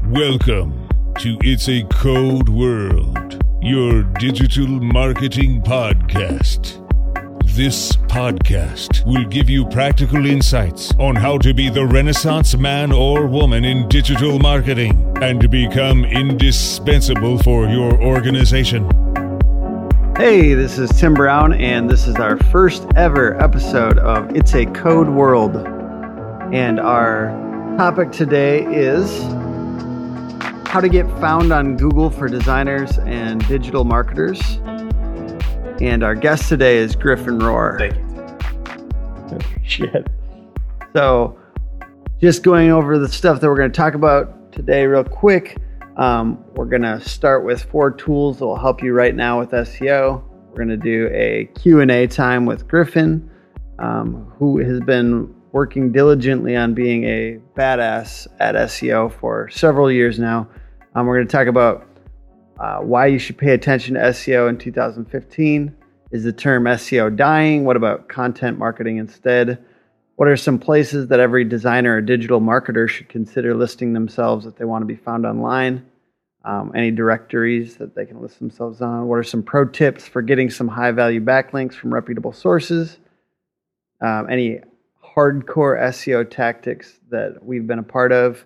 Welcome to It's a Code World, your digital marketing podcast. This podcast will give you practical insights on how to be the Renaissance man or woman in digital marketing and to become indispensable for your organization. Hey, this is Tim Brown, and this is our first ever episode of It's a Code World. And our topic today is how to get found on Google for designers and digital marketers. And our guest today is Griffin Rohr. Thank you, Tim. Appreciate it. So, just going over the stuff that we're going to talk about today real quick. We're going to start with 4 tools that will help you right now with SEO. We're going to do a Q&A time with Griffin, who has been working diligently on being a badass at SEO for several years now. We're going to talk about why you should pay attention to SEO in 2015. Is the term SEO dying? What about content marketing instead? What are some places that every designer or digital marketer should consider listing themselves if they want to be found online? Any directories that they can list themselves on? What are some pro tips for getting some high-value backlinks from reputable sources? Any hardcore SEO tactics that we've been a part of?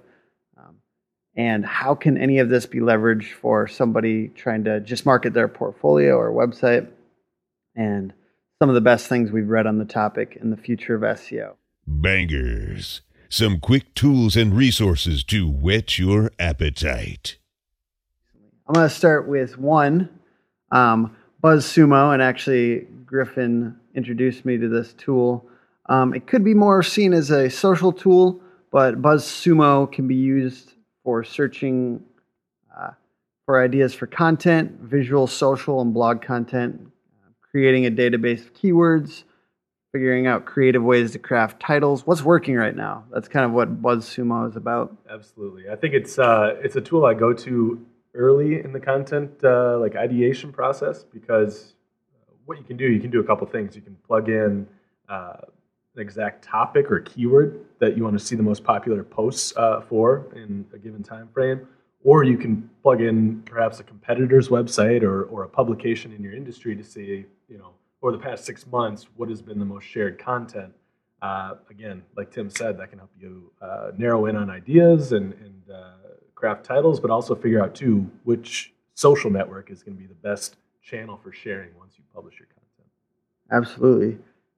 And how can any of this be leveraged for somebody trying to just market their portfolio or website? And some of the best things we've read on the topic in the future of SEO. Bangers. Some quick tools and resources to whet your appetite. I'm going to start with one, BuzzSumo, and actually Griffin introduced me to this tool. It could be more seen as a social tool, but BuzzSumo can be used for searching for ideas for content, visual, social, and blog content, creating a database of keywords, figuring out creative ways to craft titles. What's working right now? That's kind of what BuzzSumo is about. Absolutely. I think it's a tool I go to early in the content like ideation process, because what you can do a couple things. You can plug in an exact topic or keyword that you want to see the most popular posts for in a given time frame, or you can plug in perhaps a competitor's website or a publication in your industry to see, over the past 6 months, what has been the most shared content. Again, like Tim said, that can help you narrow in on ideas and craft titles, but also figure out too which social network is going to be the best channel for sharing once you publish your content. Absolutely.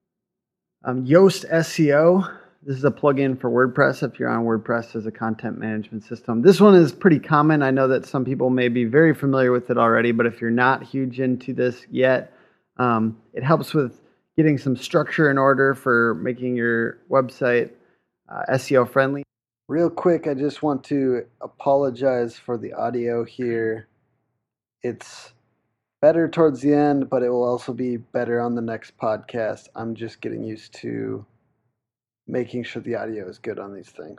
Yoast SEO. This is a plugin for WordPress if you're on WordPress as a content management system. This one is pretty common. I know that some people may be very familiar with it already, but if you're not huge into this yet, it helps with getting some structure in order for making your website SEO friendly. Real quick, I just want to apologize for the audio here. It's better towards the end, but it will also be better on the next podcast. I'm just getting used to making sure the audio is good on these things.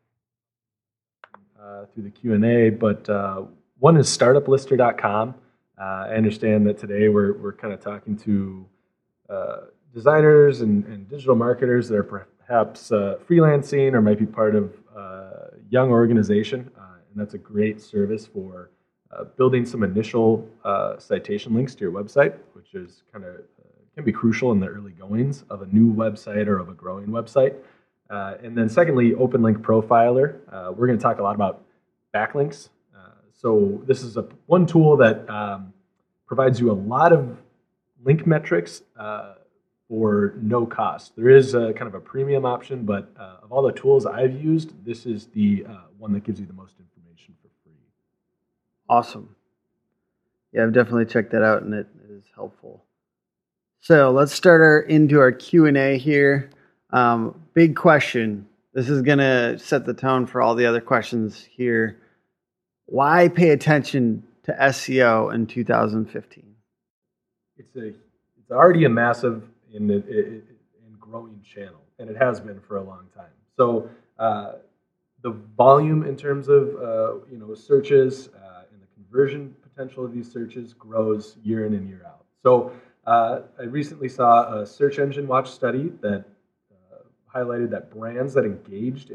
Through the Q&A, but one is startuplister.com. I understand that today we're kind of talking to designers and digital marketers that are perhaps freelancing or might be part of a young organization, and that's a great service for building some initial citation links to your website, which is can be crucial in the early goings of a new website or of a growing website. And then secondly, Open Link Profiler. We're going to talk a lot about backlinks. So this is one tool that provides you a lot of link metrics for no cost. There is a kind of a premium option, but of all the tools I've used, this is the one that gives you the most information for free. Awesome. Yeah, I've definitely checked that out, and it is helpful. So let's start into our Q&A here. Big question. This is going to set the tone for all the other questions here. Why pay attention to SEO in 2015? It's already a massive and growing channel, and it has been for a long time. So the volume in terms of searches and the conversion potential of these searches grows year in and year out. So I recently saw a Search Engine Watch study that highlighted that brands that engaged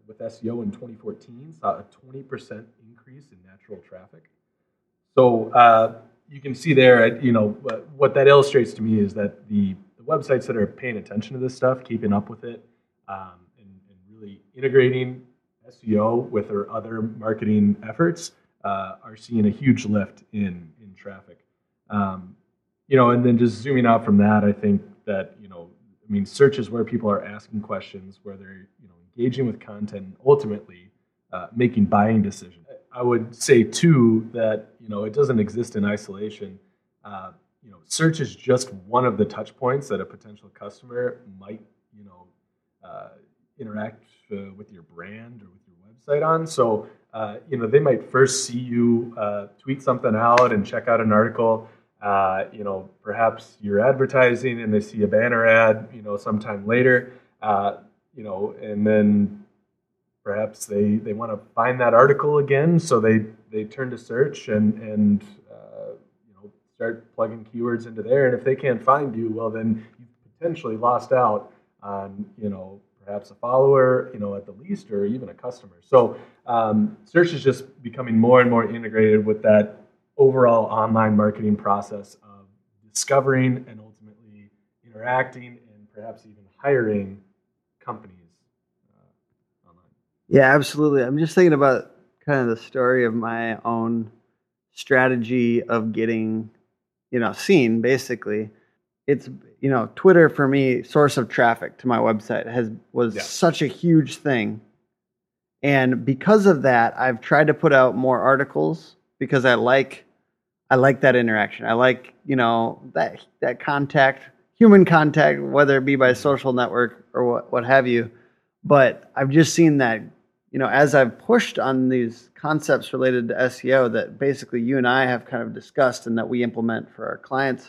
with SEO in 2014 saw a 20% increase in natural traffic. So you can see there, what that illustrates to me is that the websites that are paying attention to this stuff, keeping up with it, and really integrating SEO with their other marketing efforts are seeing a huge lift in traffic. And then just zooming out from that, I think that, search is where people are asking questions, where they're, engaging with content and ultimately making buying decisions. I would say too that, it doesn't exist in isolation. Search is just one of the touch points that a potential customer might, interact with your brand or with your website on. So, they might first see you tweet something out and check out an article. Perhaps you're advertising and they see a banner ad, sometime later, and then perhaps they want to find that article again. So they turn to search and start plugging keywords into there. And if they can't find you, well, then you've potentially lost out on, perhaps a follower, at the least, or even a customer. So search is just becoming more and more integrated with that overall online marketing process of discovering and ultimately interacting and perhaps even hiring companies online. Yeah, absolutely. I'm just thinking about kind of the story of my own strategy of getting, seen, basically. It's, Twitter for me, source of traffic to my website was such a huge thing. And because of that, I've tried to put out more articles because I like that interaction. I like, that contact, human contact, whether it be by social network or what have you. But I've just seen that, as I've pushed on these concepts related to SEO that basically you and I have kind of discussed and that we implement for our clients,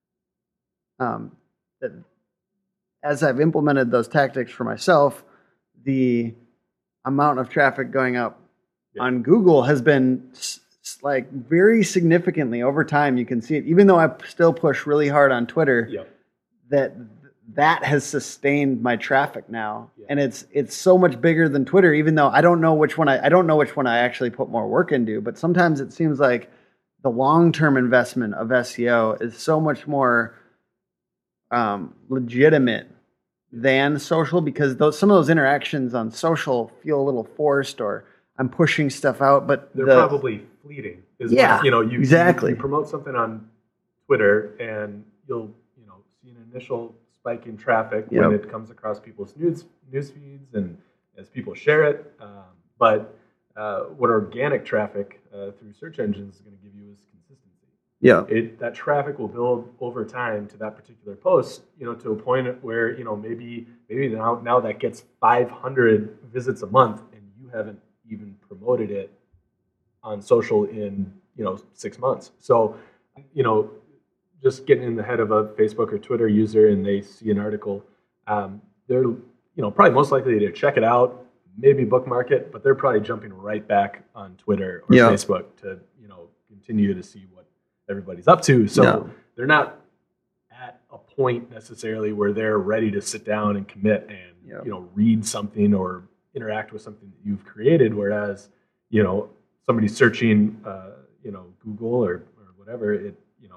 that as I've implemented those tactics for myself, the amount of traffic going up on Google has been like very significantly over time. You can see it, even though I still push really hard on Twitter, that has sustained my traffic now. And it's so much bigger than Twitter, even though I don't know which one I actually put more work into, but sometimes it seems like the long-term investment of SEO is so much more legitimate than social, because some of those interactions on social feel a little forced, or I'm pushing stuff out, but they're probably fleeting. Exactly. You promote something on Twitter and you'll see an initial spike in traffic when it comes across people's news feeds and as people share it. But what organic traffic through search engines is going to give you is consistency. That traffic will build over time to that particular post, to a point where, maybe now that gets 500 visits a month and you haven't even promoted it on social in, 6 months. So, just getting in the head of a Facebook or Twitter user and they see an article, they're, probably most likely to check it out, maybe bookmark it, but they're probably jumping right back on Twitter or Facebook to, continue to see what everybody's up to. So they're not at a point necessarily where they're ready to sit down and commit and, read something or interact with something that you've created. Whereas, somebody's searching, Google or whatever,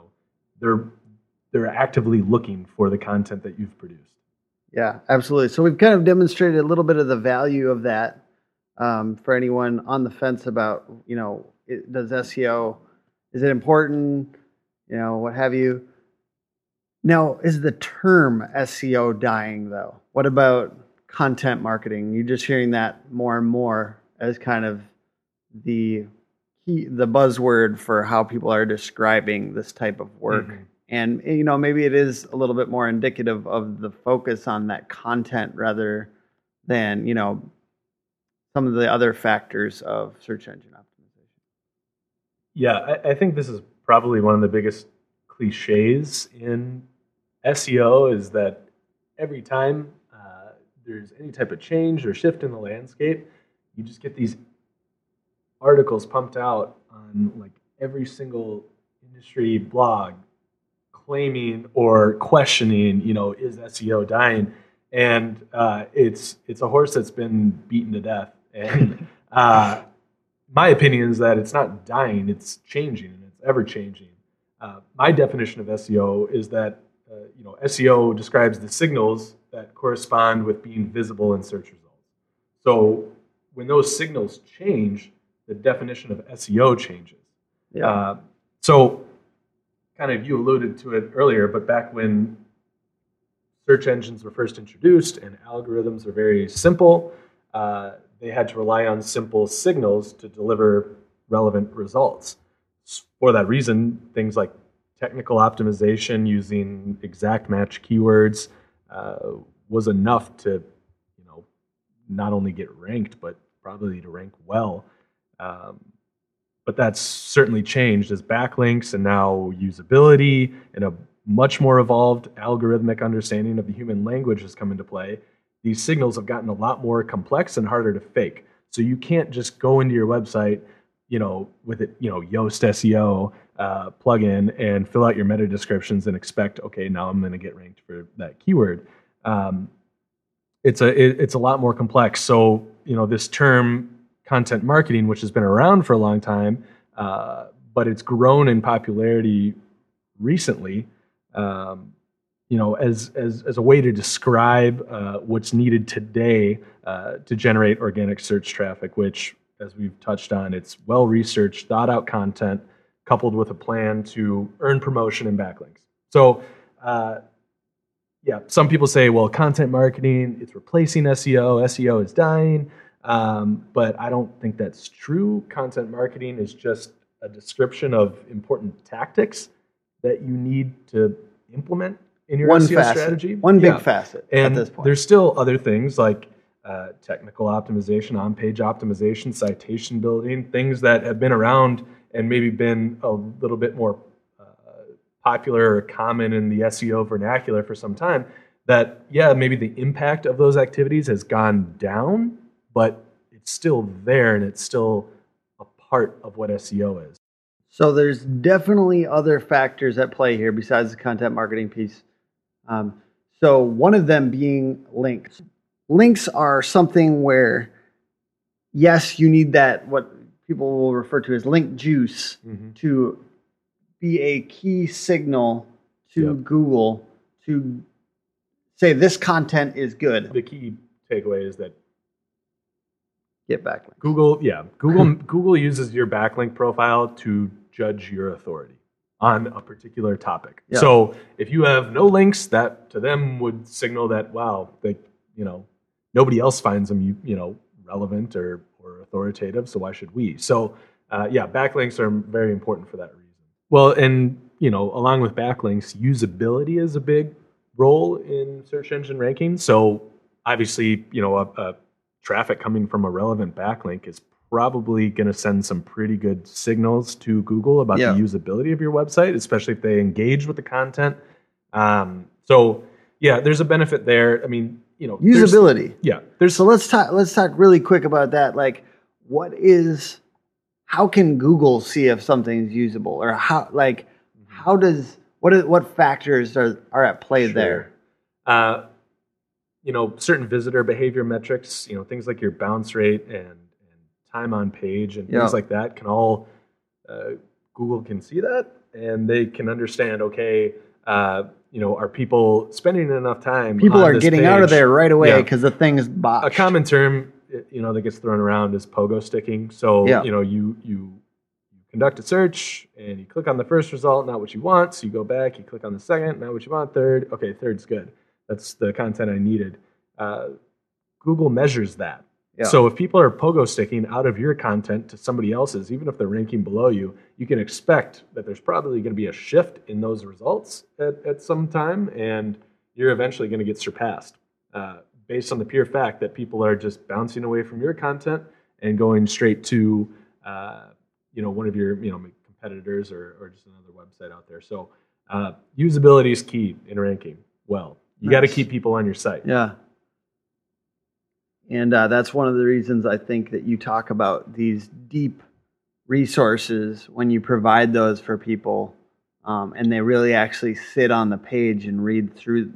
they're actively looking for the content that you've produced. Yeah, absolutely. So we've kind of demonstrated a little bit of the value of that for anyone on the fence about, does SEO, is it important, what have you. Now, is the term SEO dying, though? What about content marketing? You're just hearing that more and more as kind of the buzzword for how people are describing this type of work. Mm-hmm. And, maybe it is a little bit more indicative of the focus on that content rather than, some of the other factors of search engine optimization. Yeah, I think this is probably one of the biggest cliches in SEO is that every time there's any type of change or shift in the landscape, you just get these articles pumped out on like every single industry blog claiming or questioning, is SEO dying? And it's a horse that's been beaten to death. And my opinion is that it's not dying, it's changing, and it's ever changing. My definition of SEO is that SEO describes the signals that correspond with being visible in search results. So when those signals change, the definition of SEO changes. Yeah. So kind of you alluded to it earlier, but back when search engines were first introduced and algorithms were very simple, they had to rely on simple signals to deliver relevant results. For that reason, things like technical optimization using exact match keywords was enough to, not only get ranked, but probably to rank well. But that's certainly changed as backlinks and now usability and a much more evolved algorithmic understanding of the human language has come into play. These signals have gotten a lot more complex and harder to fake. So you can't just go into your website, with it, Yoast SEO plugin and fill out your meta descriptions and expect, okay, now I'm going to get ranked for that keyword. It's a lot more complex. So, this term content marketing, which has been around for a long time, but it's grown in popularity recently, as a way to describe what's needed today to generate organic search traffic, which, as we've touched on, it's well-researched, thought-out content coupled with a plan to earn promotion and backlinks. So, some people say, well, content marketing, it's replacing SEO. SEO is dying. But I don't think that's true. Content marketing is just a description of important tactics that you need to implement in your SEO strategy. One big facet and at this point. There's still other things like technical optimization, on-page optimization, citation building, things that have been around and maybe been a little bit more popular or common in the SEO vernacular for some time, that, maybe the impact of those activities has gone down, but it's still there and it's still a part of what SEO is. So there's definitely other factors at play here besides the content marketing piece. So one of them being links. Links are something where, yes, you need that, what people will refer to as link juice, to be a key signal to Google to say this content is good. The key takeaway is that get backlinks. Google uses your backlink profile to judge your authority on a particular topic. Yeah. So if you have no links, that to them would signal that, wow, nobody else finds them relevant or authoritative, so why should we? So backlinks are very important for that reason. Well, and along with backlinks, usability is a big role in search engine ranking. So obviously, a traffic coming from a relevant backlink is probably going to send some pretty good signals to Google about the usability of your website, especially if they engage with the content. There's a benefit there. I mean, usability. So let's talk really quick about that. Like, how can Google see if something's usable, or what factors are at play there? Certain visitor behavior metrics, things like your bounce rate and time on page and things like that can all, Google can see that and they can understand, okay, are people spending enough time? People are getting out of there right away because the thing's botched. A common term, that gets thrown around is pogo sticking. So, you conduct a search and you click on the first result, not what you want. So you go back, you click on the second, not what you want. Third, okay, third's good. That's the content I needed. Google measures that. Yeah. So if people are pogo sticking out of your content to somebody else's, even if they're ranking below you, you can expect that there's probably going to be a shift in those results at some time, and you're eventually going to get surpassed based on the pure fact that people are just bouncing away from your content and going straight to one of your competitors or just another website out there. So usability is key in ranking. Well, you got to keep people on your site. Yeah. And that's one of the reasons I think that you talk about these deep resources when you provide those for people, and they really actually sit on the page and read through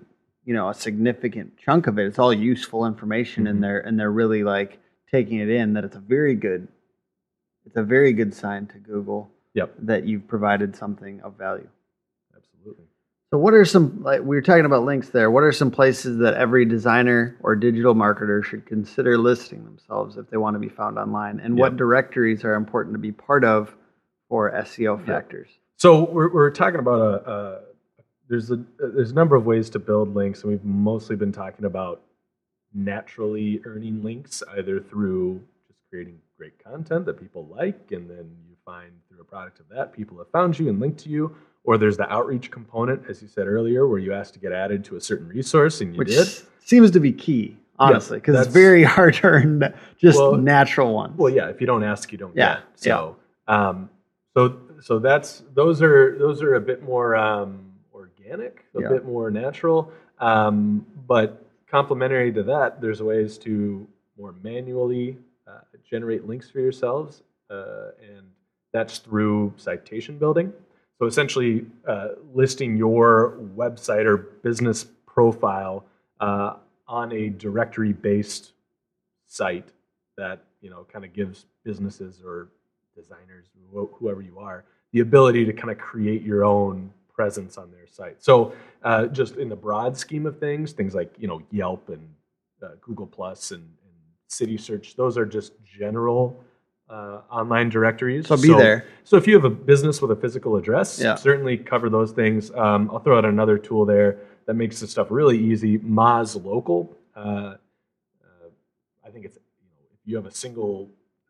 a significant chunk of it. It's all useful information in there, and they're really like taking it in. That it's a very good sign to Google that you've provided something of value. Absolutely. So what are some, like we were talking about links there, what are some places that every designer or digital marketer should consider listing themselves if they want to be found online? And what directories are important to be part of for SEO factors? So we're talking about there's a number of ways to build links, and we've mostly been talking about naturally earning links, either through just creating great content that people like, and then you find through a product of that, people have found you and linked to you. Or there's the outreach component, as you said earlier, where you asked to get added to a certain resource, and you did. Which seems to be key, honestly, because it's very hard to earn just natural ones. Well, yeah, if you don't ask, you don't get. So, so that's those are a bit more organic, a bit more natural. But complementary to that, there's ways to more manually generate links for yourselves, and that's through citation building. So essentially, listing your website or business profile on a directory-based site that kind of gives businesses or designers, whoever you are, the ability to kind of create your own presence on their site. So just in the broad scheme of things like Yelp and Google Plus and City Search, those are just general online directories. So be there. So if you have a business with a physical address, certainly cover those things. I'll throw out another tool there that makes this stuff really easy. Moz Local. I think it's if you have a single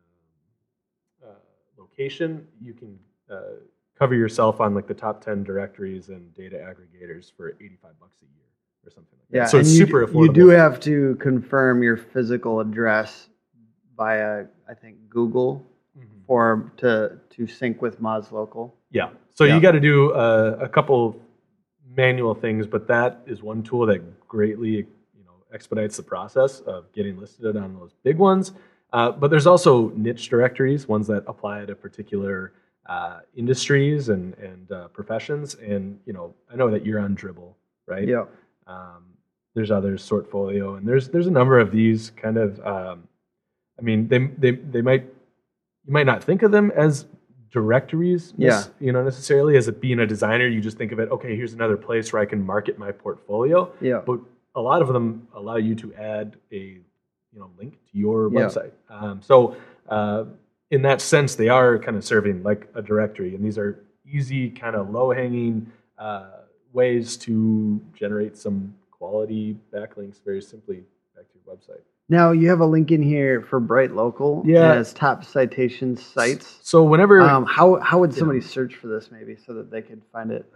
location, you can cover yourself on like the top 10 directories and data aggregators for $85 a year or something like that. So it's super affordable. You do have to confirm your physical address via, I think, Google form to sync with Moz Local. Yeah. So you got to do a couple manual things, but that is one tool that greatly expedites the process of getting listed on those big ones. But there's also niche directories, ones that apply to particular industries and professions. And I know that you're on Dribbble, right? Yeah. There's others, Sortfolio, and there's a number of these kind of. They might you might not think of them as directories, necessarily as it being a designer. You just think of it, okay, here's another place where I can market my portfolio. Yeah. But a lot of them allow you to add a link to your website. So in that sense, they are kind of serving like a directory, and these are easy, kind of low-hanging ways to generate some quality backlinks very simply back to your website. Now, you have a link in here for Bright Local as top citation sites. So whenever... how would somebody search for this maybe so that they could find it?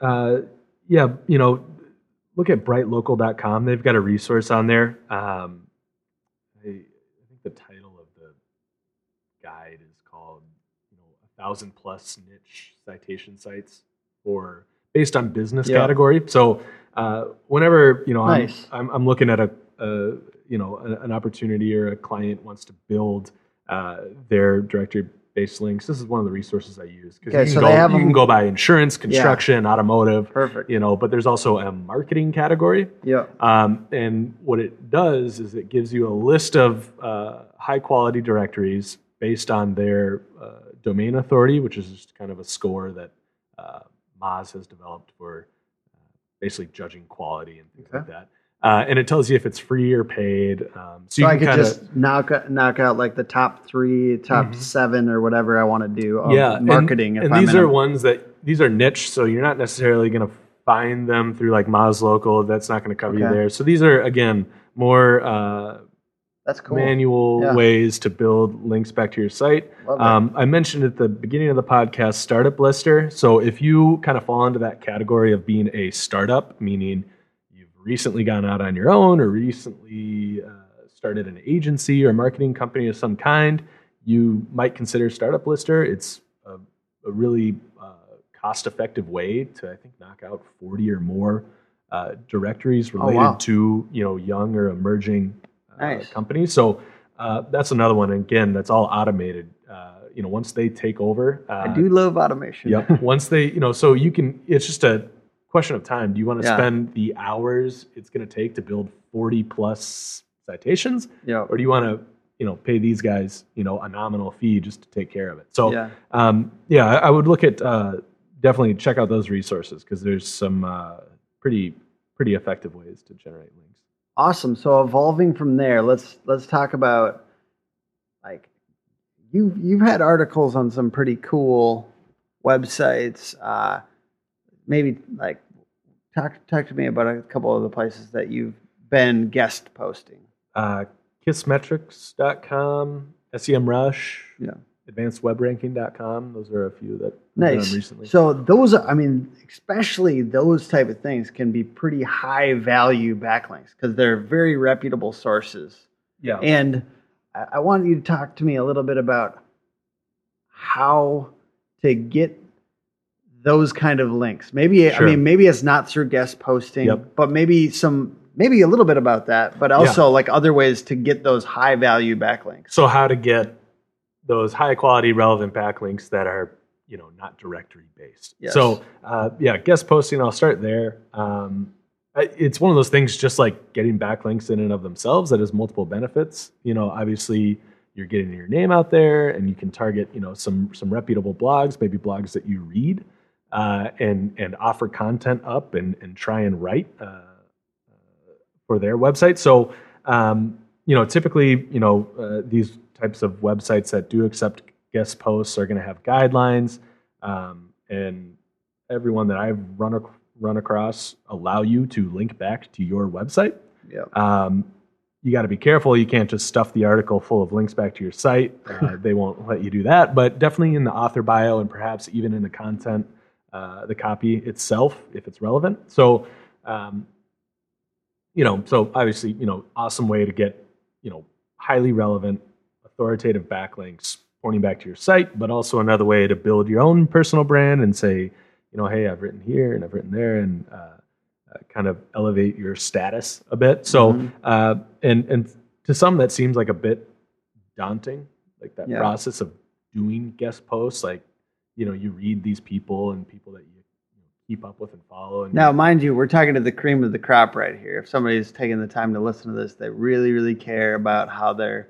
Look at brightlocal.com. They've got a resource on there. I think the title of the guide is called 1,000 plus niche citation sites based on business category. So whenever nice. I'm looking at an opportunity or a client wants to build their directory-based links, this is one of the resources I use. Because you can go by insurance, construction, automotive. Perfect. But there's also a marketing category. Yeah. And what it does is it gives you a list of high-quality directories based on their domain authority, which is just kind of a score that Moz has developed for basically judging quality and things like that. And it tells you if it's free or paid. So I could just knock out like the top 3, top 7 or whatever I want to do of marketing. And these are ones these are niche, so you're not necessarily going to find them through like Moz Local. That's not going to cover you there. So these are, again, more that's cool. manual ways to build links back to your site. I mentioned at the beginning of the podcast, Startup Lister. So if you kind of fall into that category of being a startup, meaning recently gone out on your own or recently started an agency or marketing company of some kind, you might consider Startup Lister. It's a really cost-effective way to, I think, knock out 40 or more directories related to young or emerging companies. So that's another one. Again, that's all automated. Once they take over, I do love automation. Yep. Once they, so you can. It's just a question of time. Do you want to Yeah. spend the hours it's going to take to build 40 plus citations? Yeah. Or do you want to, pay these guys, a nominal fee just to take care of it? So, I would look at, definitely check out those resources because there's some pretty effective ways to generate links. Awesome. So evolving from there, let's talk about, like, you've had articles on some pretty cool websites. Maybe like talk to me about a couple of the places that you've been guest posting. Kissmetrics.com, SEMrush, Yeah. AdvancedWebRanking.com. Those are a few that I've done recently. So those are, especially those type of things can be pretty high value backlinks because they're very reputable sources. Yeah. And I wanted you to talk to me a little bit about how to get those kind of links. Maybe, Sure. Maybe it's not through guest posting, but maybe a little bit about that, but also like other ways to get those high value backlinks. So how to get those high quality relevant backlinks that are, not directory based. Yes. So guest posting, I'll start there. It's one of those things just like getting backlinks in and of themselves that has multiple benefits. Obviously you're getting your name out there and you can target, some reputable blogs, maybe blogs that you read, and offer content up and try and write, for their website. So, typically, these types of websites that do accept guest posts are going to have guidelines, and everyone that I've run across allow you to link back to your website. Yeah. You got to be careful. You can't just stuff the article full of links back to your site. They won't let you do that, but definitely in the author bio and perhaps even in the content, the copy itself, if it's relevant. So, so obviously, awesome way to get, highly relevant, authoritative backlinks pointing back to your site, but also another way to build your own personal brand and say, hey, I've written here and I've written there, and kind of elevate your status a bit. So, and to some that seems like a bit daunting, like that process of doing guest posts, like, you read these people and people that you keep up with and follow. And now, mind you, we're talking to the cream of the crop right here. If somebody's taking the time to listen to this, they really, really care about how they're,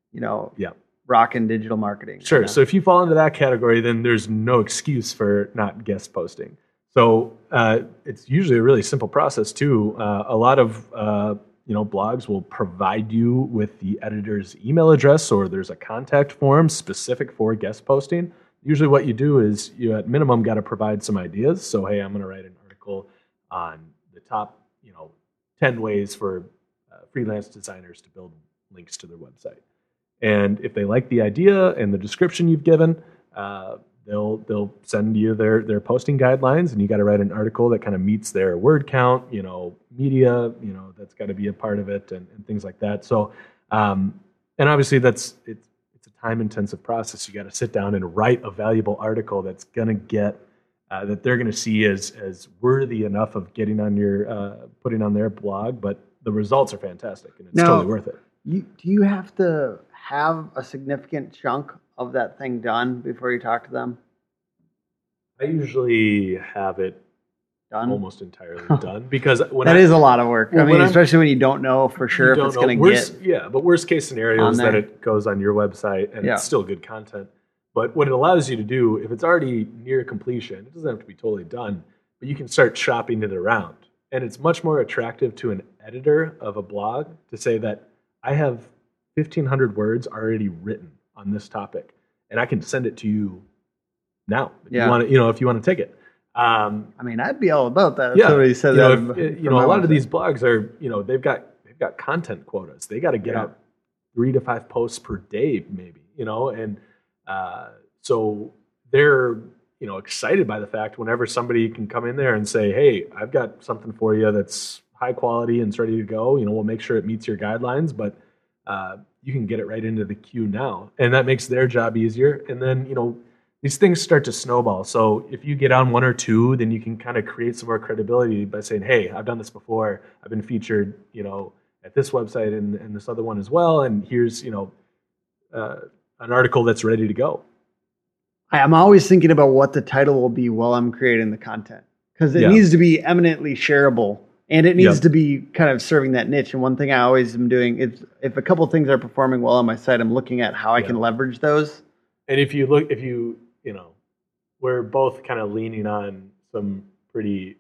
rocking digital marketing. Sure. So if you fall into that category, then there's no excuse for not guest posting. So it's usually a really simple process too. A lot of blogs will provide you with the editor's email address, or there's a contact form specific for guest posting. Usually what you do is you at minimum got to provide some ideas. So, hey, I'm going to write an article on the top, 10 ways for freelance designers to build links to their website. And if they like the idea and the description you've given, they'll send you their posting guidelines, and you got to write an article that kind of meets their word count, media, that's got to be a part of it, and things like that. So, and obviously it's a time-intensive process. You got to sit down and write a valuable article that's going to get that they're going to see as worthy enough of getting on your putting on their blog. But the results are fantastic, and it's totally worth it. Do you have to have a significant chunk of that thing done before you talk to them? I usually have it done almost entirely done, because that is a lot of work. Especially when you don't know for sure if it's going to get. Yeah, but worst case scenario is that it goes on your website and it's still good content. But what it allows you to do, if it's already near completion, it doesn't have to be totally done, but you can start shopping it around. And it's much more attractive to an editor of a blog to say that I have 1,500 words already written on this topic, and I can send it to you now if you want to, if you want to take it. I'd be all about that. If somebody said that. A lot of these blogs are, they've got content quotas. They got to get out 3 to 5 posts per day, maybe, and so they're, excited by the fact whenever somebody can come in there and say, hey, I've got something for you that's high quality and it's ready to go. We'll make sure it meets your guidelines, but you can get it right into the queue now. And that makes their job easier. And then, these things start to snowball. So if you get on 1 or 2, then you can kind of create some more credibility by saying, hey, I've done this before. I've been featured, at this website and this other one as well. And here's, an article that's ready to go. I'm always thinking about what the title will be while I'm creating the content. because it needs to be eminently shareable. And it needs to be kind of serving that niche. And one thing I always am doing is if a couple of things are performing well on my site, I'm looking at how I can leverage those. And we're both kind of leaning on some pretty,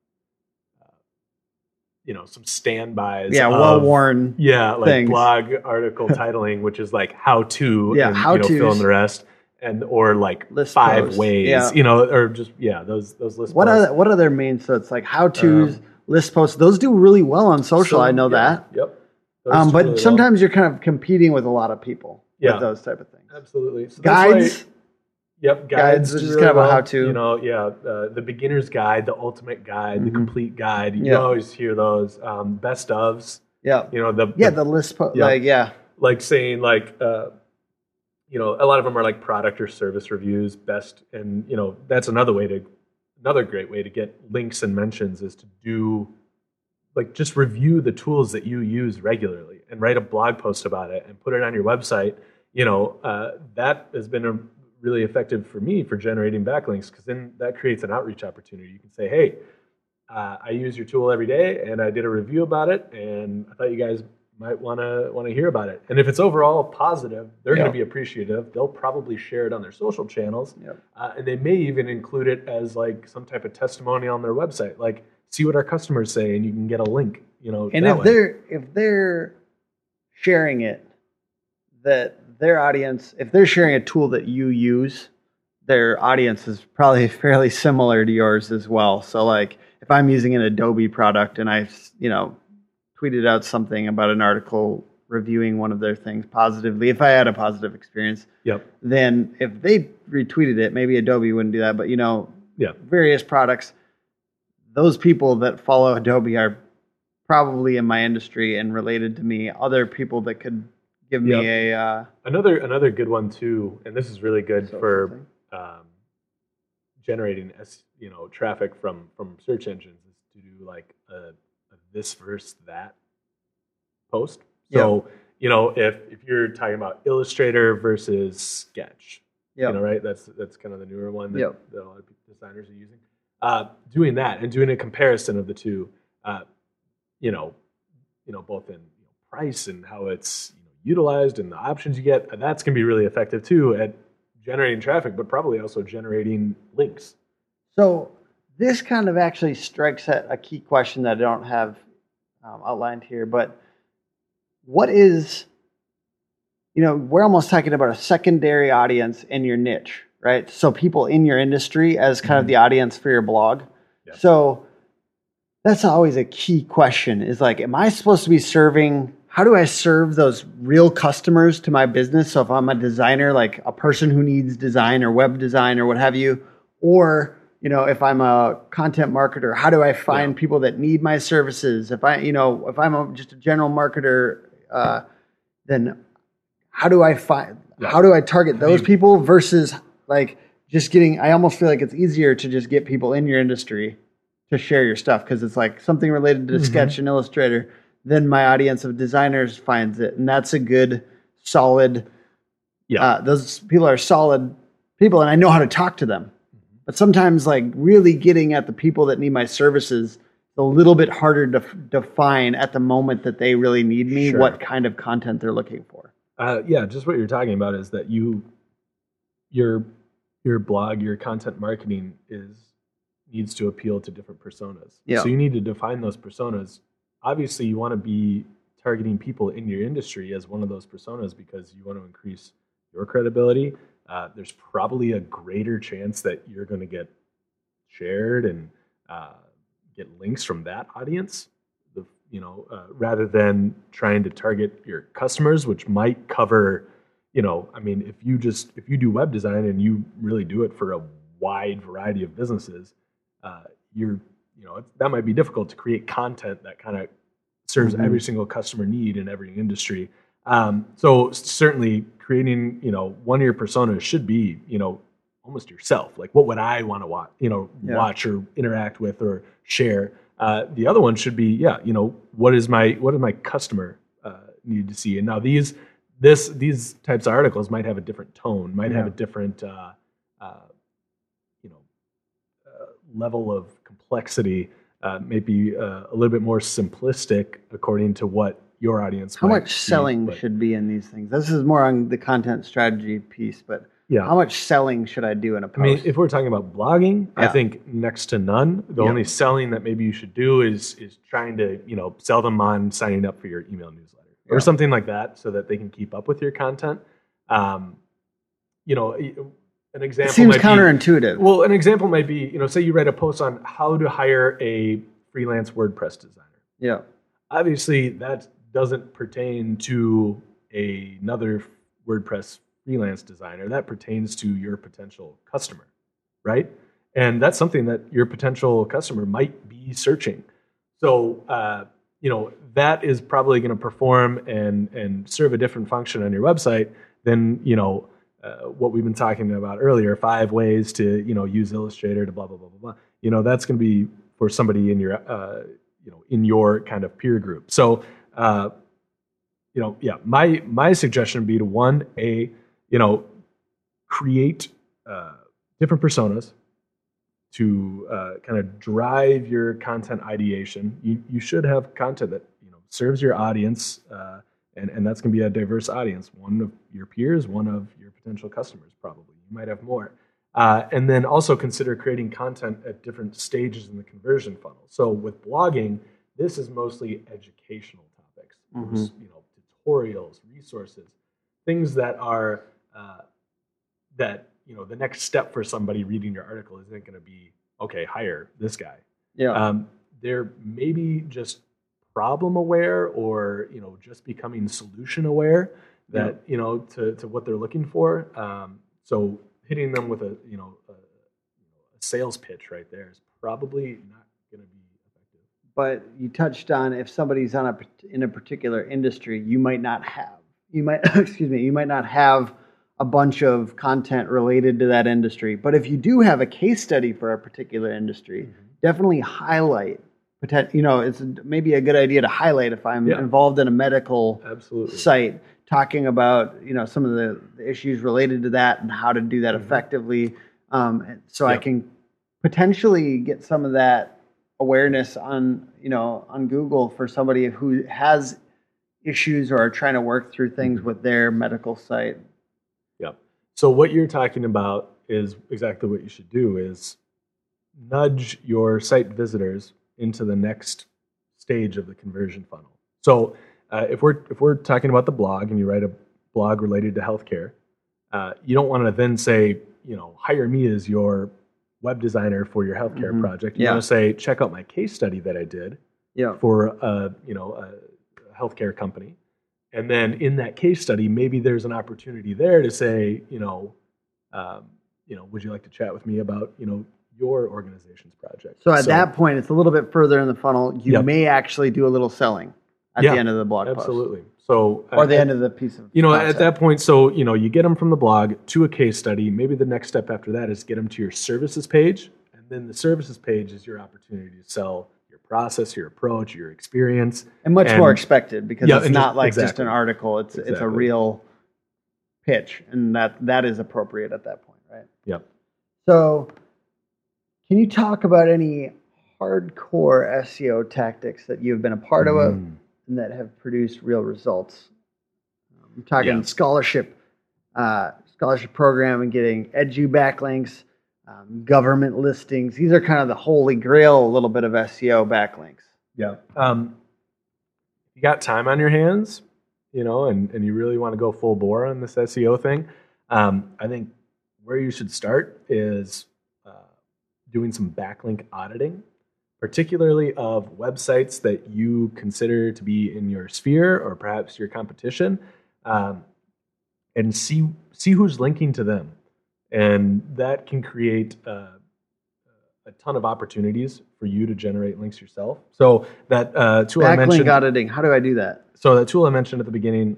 some standbys. Yeah, well-worn like blog article titling, which is like how to, fill in the rest. Or like list 5 posts. Ways, or just, those list posts. What are their main, so it's like how-tos, list posts, those do really well on social. I know that. Yep. But really sometimes you're kind of competing with a lot of people with those type of things. Absolutely. So guides. Guides is just really kind of a how-to. The beginner's guide, the ultimate guide, the complete guide. You always hear those best ofs. Yeah. The list post. Like saying like. A lot of them are like product or service reviews, best, and that's another great way to get links and mentions is to do, like, just review the tools that you use regularly and write a blog post about it and put it on your website. That has been really effective for me for generating backlinks, because then that creates an outreach opportunity. You can say, hey, I use your tool every day and I did a review about it and I thought you guys might want to hear about it. And if it's overall positive, they're going to be appreciative. They'll probably share it on their social channels. And they may even include it as like some type of testimonial on their website. Like, see what our customers say, and you can get a link. And if they're sharing it, that their audience, if they're sharing a tool that you use, their audience is probably fairly similar to yours as well. So like if I'm using an Adobe product and I tweeted out something about an article reviewing one of their things positively, if I had a positive experience, then if they retweeted it, maybe Adobe wouldn't do that, but various products, those people that follow Adobe are probably in my industry and related to me. Other people that could give me another good one too, and this is really good for generating traffic from search engines, is to do like a this versus that post. So, if you're talking about Illustrator versus Sketch, right? That's kind of the newer one that a lot of designers are using. Doing that and doing a comparison of the two, both in price and how it's utilized and the options you get, that's going to be really effective too at generating traffic, but probably also generating links. So this kind of actually strikes at a key question that I don't have outlined here, but what is, we're almost talking about a secondary audience in your niche, right? So people in your industry as kind of the audience for your blog. Yep. So that's always a key question, is like, am I supposed to be how do I serve those real customers to my business? So if I'm a designer, like a person who needs design or web design or what have you, or if I'm a content marketer, how do I find people that need my services? If I'm just a general marketer, then how do I target those people versus like just getting, I almost feel like it's easier to just get people in your industry to share your stuff, because it's like something related to Sketch and Illustrator. Then my audience of designers finds it. And that's a good, solid, those people are solid people, and I know how to talk to them. But sometimes, like, really getting at the people that need my services is a little bit harder to define at the moment that they really need me, what kind of content they're looking for. Just what you're talking about is that your blog, your content marketing needs to appeal to different personas. Yeah. So you need to define those personas. Obviously, you want to be targeting people in your industry as one of those personas because you want to increase your credibility. There's probably a greater chance that you're going to get shared and get links from that audience, rather than trying to target your customers, which might cover, if you do web design and you really do it for a wide variety of businesses, that might be difficult to create content that kind of serves every single customer need in every industry. So certainly creating, one of your personas should be, almost yourself. Like, what would I want to watch or interact with or share? The other one should be, what does my customer need to see? And now these types of articles might have a different tone, might have a different, level of complexity may be a little bit more simplistic according to what your audience. How much selling should be in these things? This is more on the content strategy piece, but how much selling should I do in a post? I mean, if we're talking about blogging, I think next to none. The only selling that maybe you should do is trying to sell them on signing up for your email newsletter or something like that, so that they can keep up with your content. An example seems counterintuitive. Well, an example might be, say you write a post on how to hire a freelance WordPress designer. Yeah. Obviously, that doesn't pertain to another WordPress freelance designer. That pertains to your potential customer, right? And that's something that your potential customer might be searching. So, that is probably going to perform and serve a different function on your website than, what we've been talking about earlier, 5 ways to, use Illustrator to blah, blah, blah, blah, blah. That's going to be for somebody in your, in your kind of peer group. So, my suggestion would be to create different personas to kind of drive your content ideation. You should have content that serves your audience, and that's going to be a diverse audience. One of your peers, one of your potential customers, probably. You might have more. And then also consider creating content at different stages in the conversion funnel. So with blogging, this is mostly educational topics. There's, tutorials, resources, things that are the next step for somebody reading your article isn't going to be, okay, hire this guy. Yeah. They're maybe just problem aware or just becoming solution aware that to what they're looking for. So hitting them with a sales pitch right there is probably not going to be effective. But you touched on, if somebody's in a particular industry, you might not have a bunch of content related to that industry. But if you do have a case study for a particular industry, definitely highlight. It's maybe a good idea to highlight if I'm involved in a medical site, talking about some of the issues related to that and how to do that effectively. So I can potentially get some of that awareness on Google for somebody who has issues or are trying to work through things with their medical site. Yeah. So what you're talking about is exactly what you should do: is nudge your site visitors into the next stage of the conversion funnel. So if we're talking about the blog and you write a blog related to healthcare, you don't want to then say, hire me as your web designer for your healthcare project. You want to say, check out my case study that I did for a healthcare company. And then in that case study, maybe there's an opportunity there to say, would you like to chat with me about, your organization's project? So at that point, it's a little bit further in the funnel. You may actually do a little selling at the end of the blog post. Absolutely. So or the end of the piece of at that point, so you get them from the blog to a case study. Maybe the next step after that is get them to your services page, and then the services page is your opportunity to sell your process, your approach, your experience, and much more expected, because it's not like just an article. It's a real pitch, and that is appropriate at that point, right? Yep. So, can you talk about any hardcore SEO tactics that you've been a part of and that have produced real results? I'm talking scholarship program and getting edu backlinks, government listings. These are kind of the holy grail, a little bit of SEO backlinks. Yeah. You got time on your hands, and you really want to go full bore on this SEO thing. I think where you should start is doing some backlink auditing, particularly of websites that you consider to be in your sphere or perhaps your competition, and see who's linking to them. And that can create a ton of opportunities for you to generate links yourself. So that tool I mentioned... Backlink auditing, how do I do that? So that tool I mentioned at the beginning,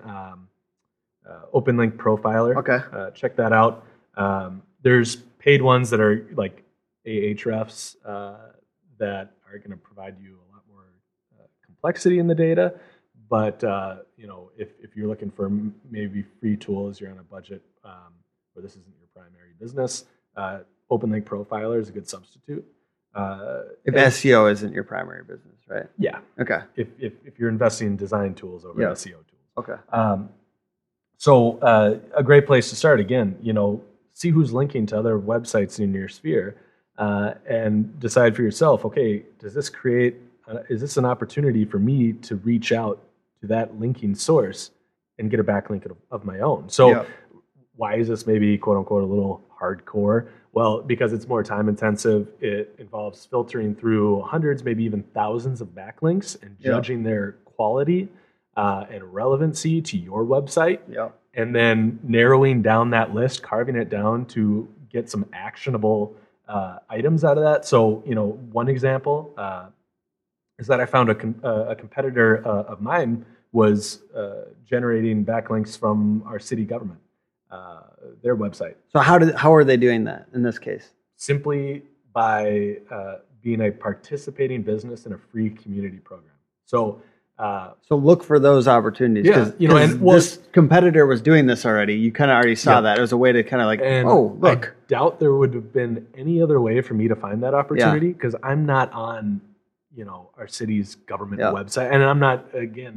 Open Link Profiler. Okay. Check that out. There's paid ones that are like Ahrefs that are going to provide you a lot more complexity in the data. But if you're looking for maybe free tools, you're on a budget, or this isn't your primary business, Open Link Profiler is a good substitute. If SEO isn't your primary business, right? Yeah. Okay. If you're investing in design tools over SEO tools. Okay. So a great place to start, again, see who's linking to other websites in your sphere, and decide for yourself, okay, is this an opportunity for me to reach out to that linking source and get a backlink of my own? So why is this maybe quote unquote a little hardcore? Well, because it's more time intensive. It involves filtering through hundreds, maybe even thousands of backlinks and judging their quality and relevancy to your website. And then narrowing down that list, carving it down to get some actionable items out of that. So, one example is that I found a competitor of mine was generating backlinks from our city government, their website. So how are they doing that in this case? Simply by being a participating business in a free community program. So look for those opportunities. This competitor was doing this already. You kind of already saw that. It was a way to kind of look. I doubt there would have been any other way for me to find that opportunity because I'm not on, our city's government website, and I'm not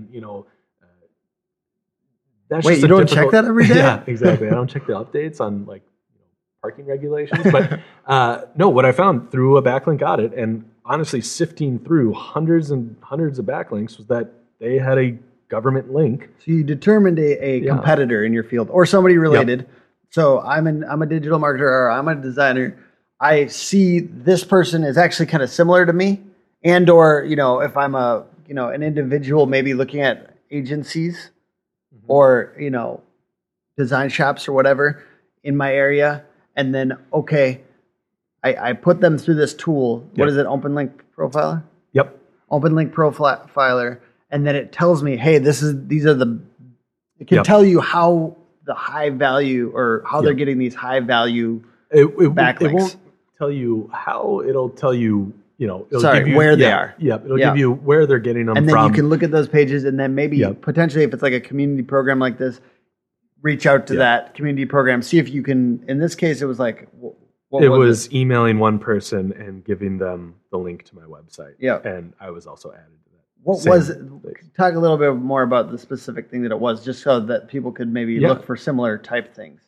that's Wait, you don't check that every day? Yeah, exactly. I don't check the updates on parking regulations, but no, what I found through a backlink audit and honestly sifting through hundreds and hundreds of backlinks was that they had a government link. So you determined a competitor in your field or somebody related. So I'm a digital marketer or I'm a designer. I see this person is actually kind of similar to me, and or if I'm an individual maybe looking at agencies or design shops or whatever in my area, and then I put them through this tool. What is it? Open Link Profiler? Yep. Open Link Profiler. And then it tells me, hey, it can tell you how the high value or how they're getting these high value backlinks. It won't tell you how, it'll tell you, it'll give you where they are. Yep. It'll give you where they're getting them from. And then you can look at those pages and then maybe potentially if it's like a community program like this, reach out to that community program. See if you can, in this case, it was like, it was emailing one person and giving them the link to my website. Yeah. And I was also added to that. What was it? Talk a little bit more about the specific thing that it was, just so that people could maybe look for similar type things.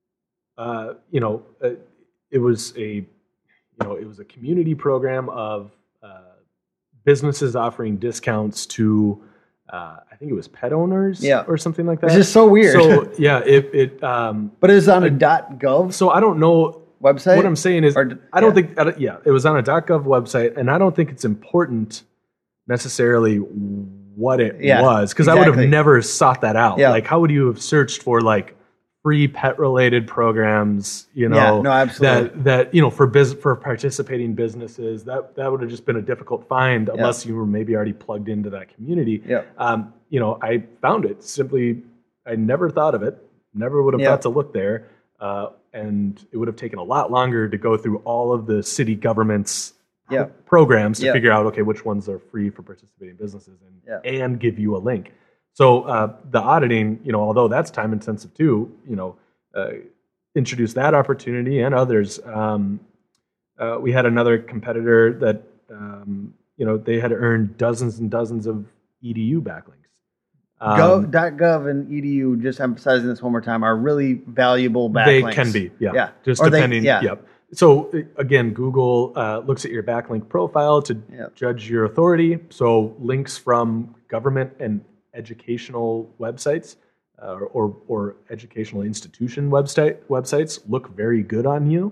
It was a community program of businesses offering discounts to I think it was pet owners or something like that. It's just so weird. So but it was on a .gov. So I don't know website. What I'm saying is I don't think it was on a .gov website, and I don't think it's important necessarily what it was because I would have never sought that out. Like how would you have searched for free pet related programs, no, absolutely. that for participating businesses, that would have just been a difficult find unless you were maybe already plugged into that community. I found it simply. I never thought of it. Never would have thought to look there. And it would have taken a lot longer to go through all of the city government's programs to figure out, okay, which ones are free for participating businesses and give you a link. So the auditing, although that's time intensive too, introduced that opportunity and others. We had another competitor that, they had earned dozens and dozens of EDU backlinks. .gov and edu, just emphasizing this one more time, are really valuable backlinks. They can be, just depending. So again, Google looks at your backlink profile to judge your authority. So links from government and educational websites or educational institution websites look very good on you.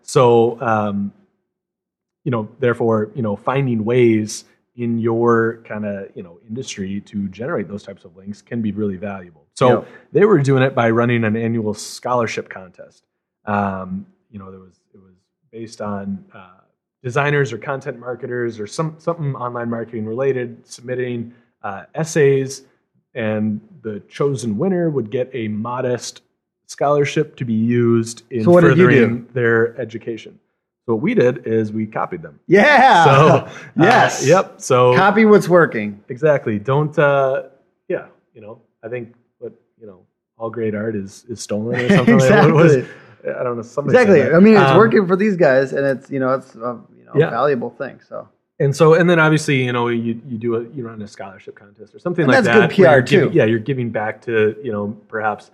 So therefore, finding ways in your kind of industry to generate those types of links can be really valuable. So they were doing it by running an annual scholarship contest. It was based on designers or content marketers or something online marketing related submitting essays, and the chosen winner would get a modest scholarship to be used in furthering their education. So what we did is we copied them. Yeah. So yes. Yep. So copy what's working. Exactly. Don't. I think all great art is stolen or something. Exactly. I don't know. Exactly. I mean, it's working for these guys, and it's valuable thing. So. And then obviously, you run a scholarship contest or something like that. That's good PR too. You're giving back to, perhaps,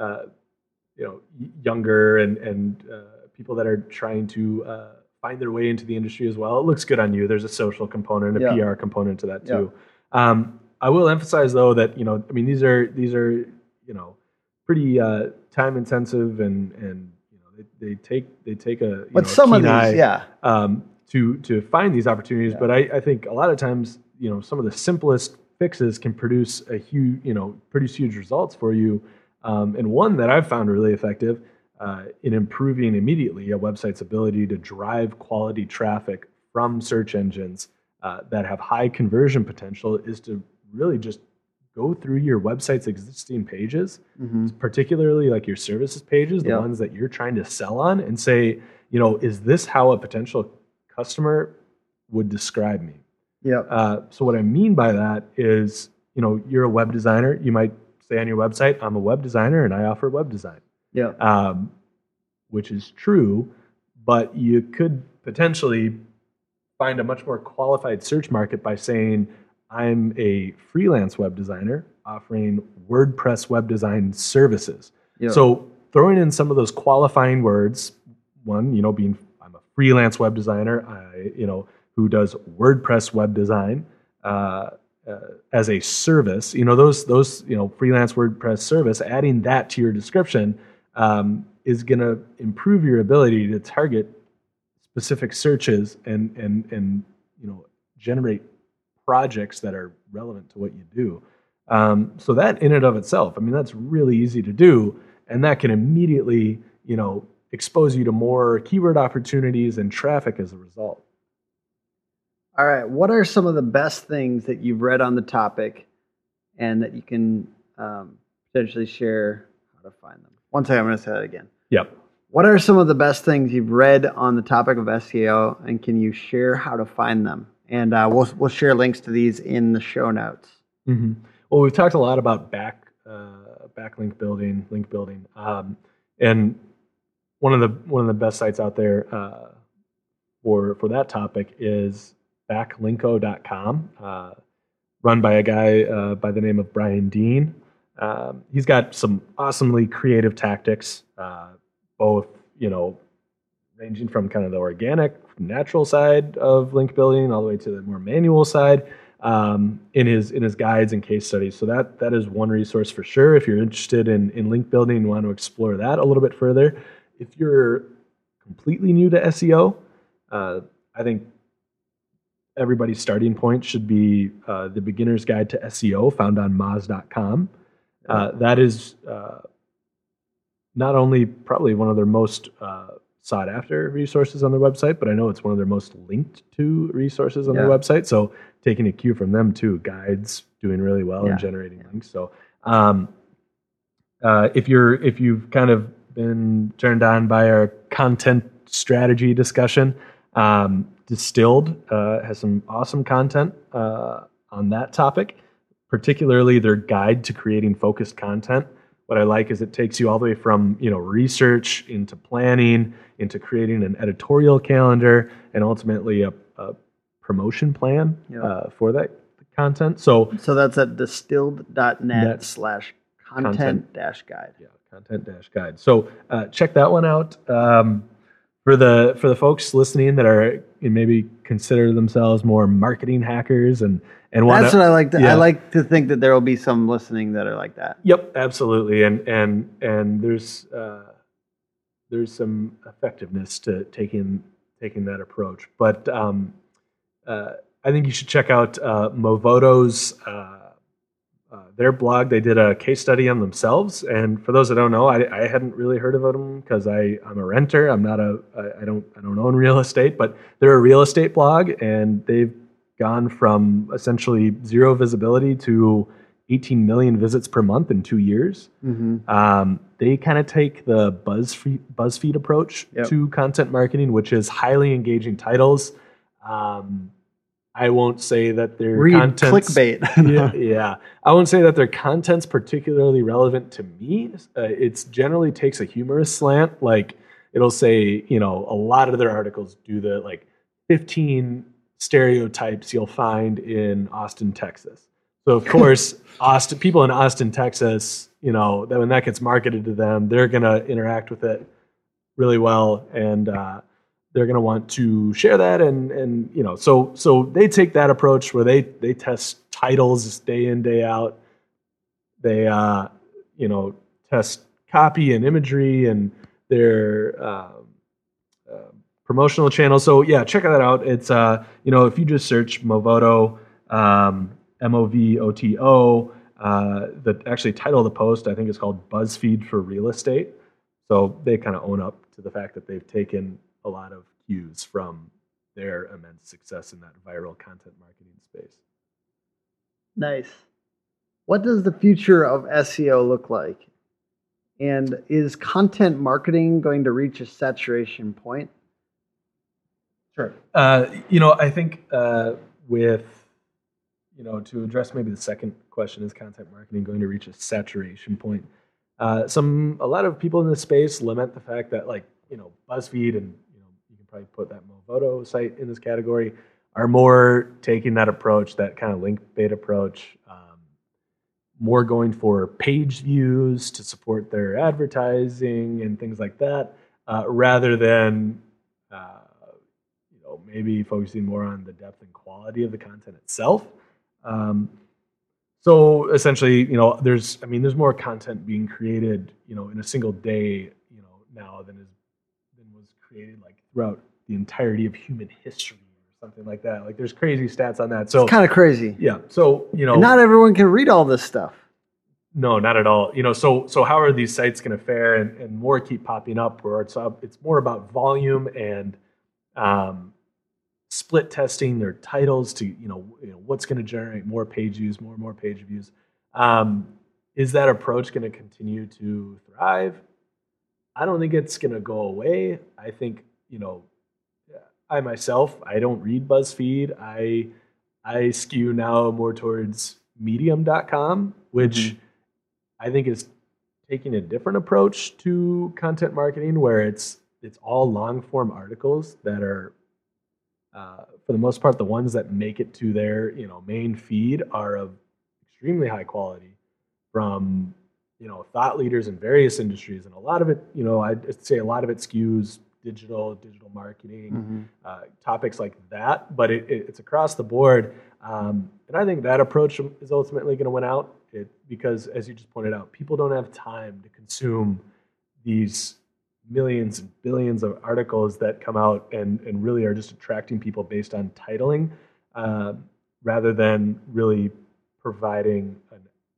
younger and people that are trying to find their way into the industry as well. It looks good on you. There's a social component, a PR component to that too. I will emphasize though that, these are pretty time intensive and they take a some of keen these, eye, to find these opportunities. But I think a lot of times, some of the simplest fixes can produce huge results for you. And one that I've found really effective in improving immediately a website's ability to drive quality traffic from search engines that have high conversion potential is to really just go through your website's existing pages, particularly like your services pages, the ones that you're trying to sell on, and say, is this how a potential customer would describe me? So what I mean by that is, you're a web designer. You might say on your website, I'm a web designer and I offer web design. Which is true, but you could potentially find a much more qualified search market by saying, I'm a freelance web designer offering WordPress web design services. So throwing in some of those qualifying words, one, being I'm a freelance web designer, who does WordPress web design as a service. Those freelance WordPress service. Adding that to your description is going to improve your ability to target specific searches and generate projects that are relevant to what you do. So that in and of itself, that's really easy to do, and that can immediately expose you to more keyword opportunities and traffic as a result. All right. What are some of the best things that you've read on the topic and that you can potentially share how to find them? One second, I'm going to say that again. Yep. What are some of the best things you've read on the topic of SEO, and can you share how to find them? And we'll share links to these in the show notes. Well, we've talked a lot about backlink building, link building, and one of the best sites out there for that topic is backlinko.com, run by a guy by the name of Brian Dean. He's got some awesomely creative tactics, both ranging from kind of the organic, natural side of link building all the way to the more manual side in his guides and case studies. So that is one resource for sure. If you're interested in link building and want to explore that a little bit further. If you're completely new to SEO, I think everybody's starting point should be the Beginner's Guide to SEO found on Moz.com. That is not only probably one of their most sought after resources on their website, but I know it's one of their most linked to resources on their website. So taking a cue from them too, guides doing really well and generating links. So if you've kind of been turned on by our content strategy discussion, Distilled has some awesome content on that topic, particularly their guide to creating focused content. What I like is it takes you all the way from research into planning, into creating an editorial calendar, and ultimately a promotion plan for that content. So that's at distilled.net/content-guide. Yeah, content-guide. So check that one out. For the folks listening that are maybe consider themselves more marketing hackers and that's what I like. I like to think that there will be some listening that are like that. Yep, absolutely. And there's some effectiveness to taking that approach. But I think you should check out Movoto's their blog. They did a case study on themselves, and for those that don't know, I hadn't really heard of them because I'm a renter. I don't own real estate, but they're a real estate blog, and they've gone from essentially zero visibility to 18 million visits per month in 2 years. They kind of take the BuzzFeed approach to content marketing, which is highly engaging titles. I won't say that their content's clickbait. I won't say that their content's particularly relevant to me. It generally takes a humorous slant. Like it'll say, a lot of their articles do the 15 stereotypes you'll find in Austin, Texas. So of course, people in Austin, Texas, that when that gets marketed to them, they're going to interact with it really well, and they're going to want to share that, and so they take that approach where they test titles day in, day out. They test copy and imagery and their promotional channels. So yeah, check that out. It's if you just search Movoto, Movoto, the actually title of the post I think is called BuzzFeed for Real Estate. So they kind of own up to the fact that they've taken a lot of cues from their immense success in that viral content marketing space. Nice. What does the future of SEO look like? And is content marketing going to reach a saturation point? Sure. I think with, to address maybe the second question, is content marketing going to reach a saturation point? A lot of people in this space lament the fact that BuzzFeed and, you can probably put that Movoto site in this category, are more taking that approach, that kind of link bait approach, more going for page views to support their advertising and things like that, rather than maybe focusing more on the depth and quality of the content itself. So essentially, there's more content being created, in a single day, now than was created throughout the entirety of human history or something like that. There's crazy stats on that. So it's kind of crazy. Yeah. So and not everyone can read all this stuff. No, not at all. So how are these sites going to fare? And more keep popping up, where it's more about volume and split testing their titles to what's going to generate more page views, more and more page views. Is that approach going to continue to thrive? I don't think it's going to go away. I think I myself, I don't read BuzzFeed. I skew now more towards Medium.com, which I think is taking a different approach to content marketing, where it's all long form articles that are, for the most part, the ones that make it to their main feed are of extremely high quality from thought leaders in various industries, and a lot of it, I'd say a lot of it skews digital marketing, topics like that, but it's across the board, and I think that approach is ultimately going to win out. Because, as you just pointed out, people don't have time to consume these millions and billions of articles that come out and really are just attracting people based on titling, rather than really providing a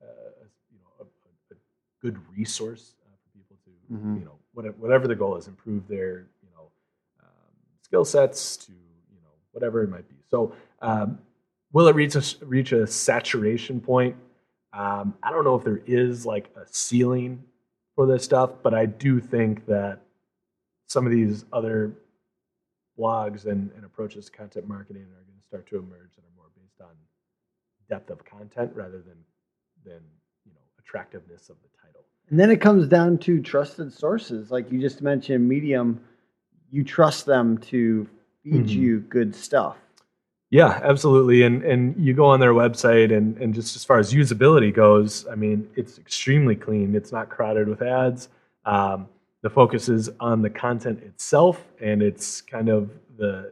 good resource for people to, whatever the goal is, improve their skill sets to whatever it might be. So, will it reach a saturation point? I don't know if there is a ceiling for this stuff, but I do think that some of these other blogs and approaches to content marketing are going to start to emerge that are more based on depth of content rather than attractiveness of the title. And then it comes down to trusted sources. Like you just mentioned, Medium, you trust them to feed you good stuff. Yeah, absolutely. And you go on their website and just as far as usability goes, it's extremely clean. It's not crowded with ads. The focus is on the content itself, and it's kind of the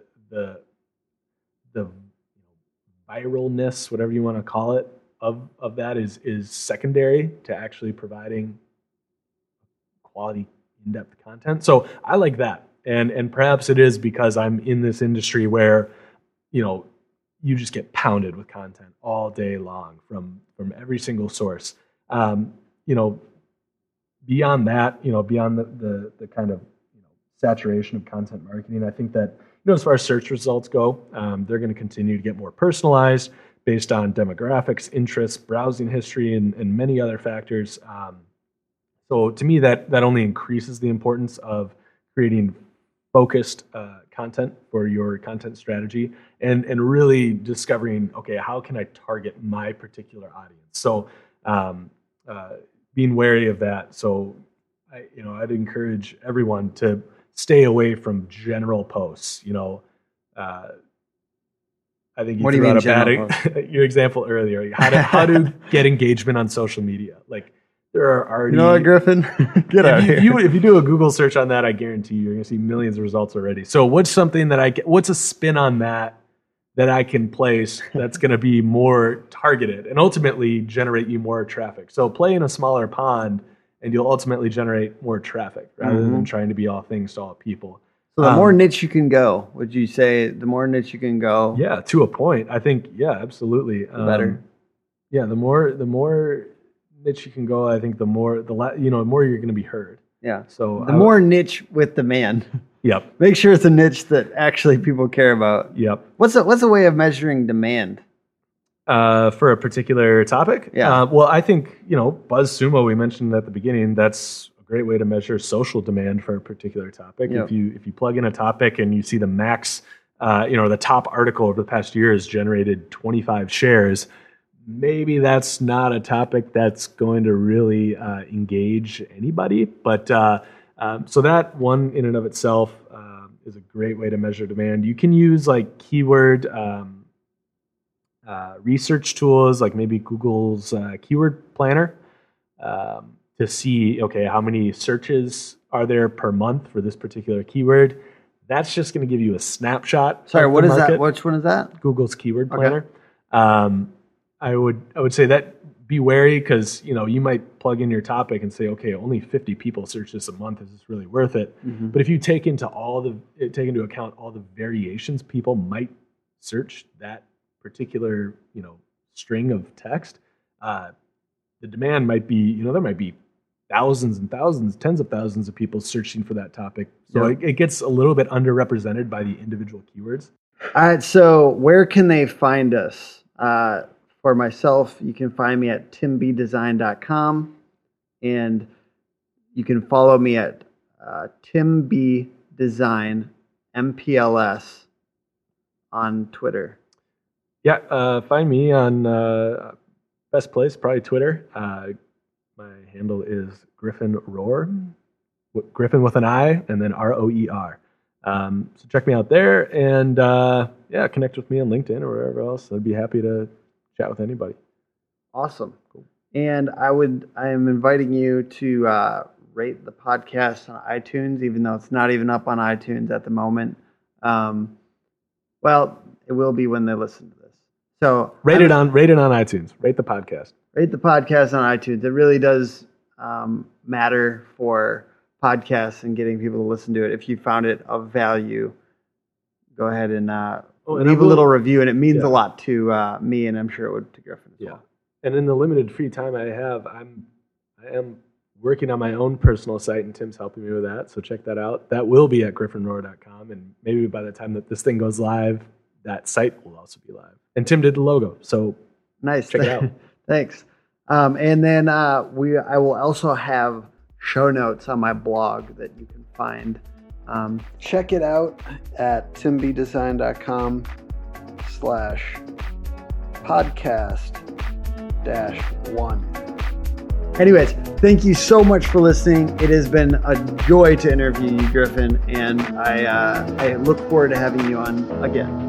viralness, whatever you want to call it, of that is secondary to actually providing quality, in-depth content. So I like that. And perhaps it is because I'm in this industry where, you just get pounded with content all day long from every single source. Beyond that, beyond the kind of saturation of content marketing, I think that as far as search results go, they're going to continue to get more personalized based on demographics, interests, browsing history, and many other factors. So to me, that only increases the importance of creating focused content for your content strategy and really discovering, okay, how can I target my particular audience? So being wary of that. So I'd encourage everyone to stay away from general posts. I think you threw out your example earlier. How to get engagement on social media. Like there are already. You know what, Griffin? Get out of here. If you do a Google search on that, I guarantee you're going to see millions of results already. So what's something that what's a spin on that I can place that's going to be more targeted and ultimately generate you more traffic? So play in a smaller pond and you'll ultimately generate more traffic rather than trying to be all things to all people. So the more niche you can go, would you say the more niche you can go? Yeah, to a point. I think, yeah, absolutely. The better. Yeah, the more niche you can go, I think the more you're going to be heard. Yeah. So the more niche with demand. Yep. Make sure it's a niche that actually people care about. Yep. What's a way of measuring demand? For a particular topic? Yeah. Well, I think, BuzzSumo, we mentioned at the beginning, that's a great way to measure social demand for a particular topic. Yep. If you plug in a topic and you see the max, the top article over the past year has generated 25 shares, maybe that's not a topic that's going to really engage anybody. But so that one in and of itself is a great way to measure demand. You can use like keyword research tools, like maybe Google's keyword planner, to see, okay, how many searches are there per month for this particular keyword. That's just going to give you a snapshot. Sorry, what is market. that? Which one is that? Google's keyword planner. I would say that be wary because you might plug in your topic and say, okay, only 50 people search this a month. Is this really worth it? Mm-hmm. But if you take into account all the variations people might search that particular string of text, the demand might be there might be thousands and thousands, tens of thousands of people searching for that topic. So it gets a little bit underrepresented by the individual keywords. All right, so where can they find us? For myself, you can find me at timbdesign.com, and you can follow me at timbdesign MPLS on Twitter. Yeah, find me on best place, probably Twitter. My handle is Griffin Roar, Griffin with an I, and then ROER. So check me out there, and connect with me on LinkedIn or wherever else. I'd be happy to chat with anybody. Awesome. Cool. And I am inviting you to rate the podcast on iTunes, even though it's not even up on iTunes at the moment. Well, it will be when they listen to this. So rate it on iTunes. Rate the podcast. Rate the podcast on iTunes. It really does matter for podcasts and getting people to listen to it. If you found it of value, go ahead and leave a little review, and it means a lot to me, and I'm sure it would to Griffin as well. And in the limited free time I have, I am working on my own personal site, and Tim's helping me with that. So check that out. That will be at griffinroar.com, and maybe by the time that this thing goes live, that site will also be live. And Tim did the logo, so nice. Check it out. Thanks. And then I will also have show notes on my blog that you can find. Check it out at timbdesign.com/podcast-1. Anyways, thank you so much for listening. It has been a joy to interview you, Griffin, and I look forward to having you on again.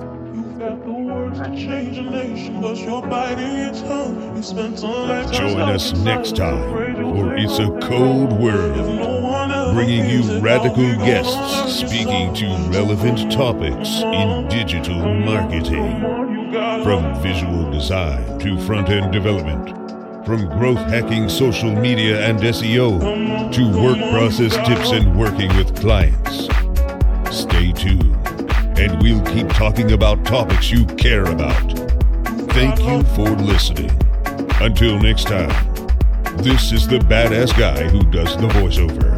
Join us next time for It's a Code World, bringing you radical guests speaking to relevant topics in digital marketing. From visual design to front-end development, from growth hacking social media and SEO to work process tips and working with clients. Stay tuned, and we'll keep talking about topics you care about. Thank you for listening. Until next time, this is the badass guy who does the voiceover.